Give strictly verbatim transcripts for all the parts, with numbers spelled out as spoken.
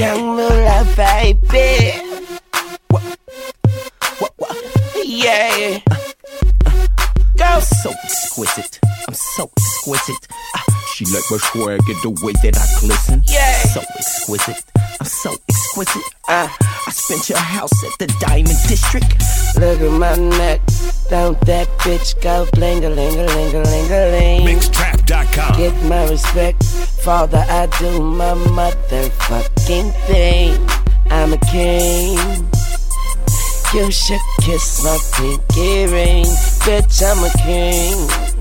Young Moolah, baby. What? What? What? Yeah. Girl, so exquisite. I'm so exquisite. Ah, she like my swag and the way that I glisten. Yeah. So exquisite. I'm so exquisite. Uh, I spent your house at the Diamond District. Look at my neck. Don't that bitch go bling-a-ling-a-ling-a-ling-a-ling. Mixtrap dot com. Get my respect. Father, I do my motherfucking thing. I'm a king. You should kiss my pinky ring. Bitch, I'm a king.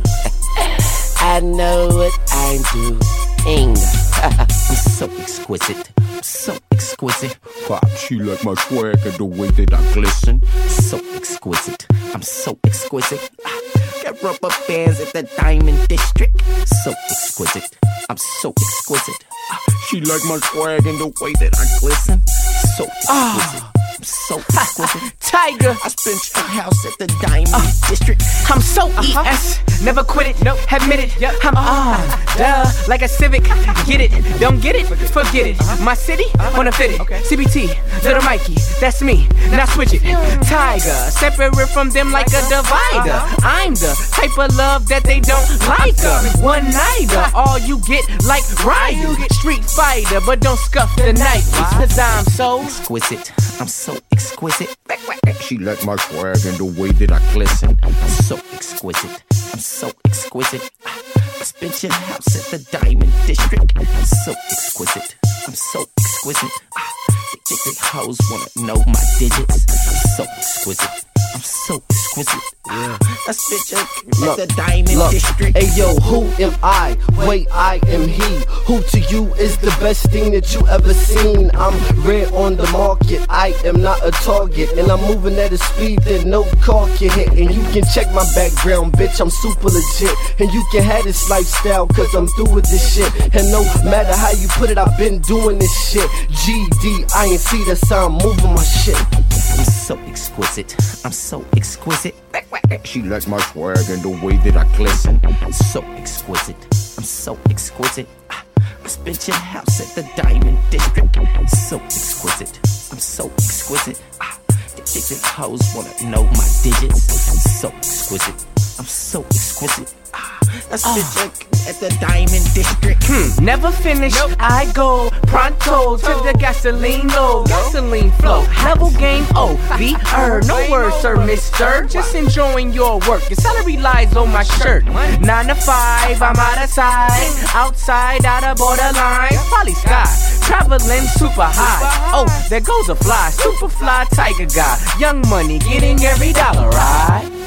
I know what I'm doing. I'm so exquisite. I'm so exquisite. Pop, she like my swag and the way that I glisten. So exquisite. I'm so exquisite. Got rubber bands at the Diamond District. So exquisite. I'm so exquisite. She like my swag and the way that I glisten. So exquisite. I'm so exquisite. Tiger, I spent your house at the Diamond uh, District. I'm so uh-huh. E S, never quit it, nope. Admit it. Yep. I'm on, uh, duh, like a Civic. Get it, don't get it, forget it. Uh-huh. My city, uh-huh. wanna fit it. Okay. C B T, Little Mikey, that's me. Now switch it. Tiger, separate from them like a divider. Uh-huh. I'm the type of love that they don't like. Uh. One nighter, all you get like Ryu, Street Fighter, but don't scuff the night. Cause I'm so exquisite. I'm so exquisite. She like my swag and the way that I glisten. I'm so exquisite. I'm so exquisite. I spent your house at the Diamond District. I'm so exquisite. I'm so exquisite. The big hoes wanna know my digits. I'm so exquisite. I'm so exquisite. Yeah. I spent your at the Diamond look, District. Hey yo, who am I? Wait, I am he. Who to you is the best thing that you ever seen? I'm rare on the market. I am not a target, and I'm moving at a speed that no car can hit. And you can check my background, bitch. I'm super legit, and you can have this lifestyle, cause I'm through with this shit. And no matter how you put it, I've been doing this shit. G D I N C, that's how I'm moving my shit. I'm so exquisite. I'm so exquisite. She likes my swag and the way that I glisten. I'm so exquisite. I'm so exquisite. I spent your house at the Diamond District. I'm so exquisite. I'm so exquisite. The digit hoes wanna know my digits. I'm so exquisite. I'm so exquisite. I spent your at the Diamond District. Hmm. Never finish. Nope. I go pronto to the gasoline low, gasoline flow. Level game O V R. No words, sir, mister. Just enjoying your work. Your salary lies on my shirt. Nine to five, I'm out of sight. Outside, out of borderline. Probably sky. Traveling super high. Oh, there goes a fly. Super fly tiger guy. Young money, getting every dollar right.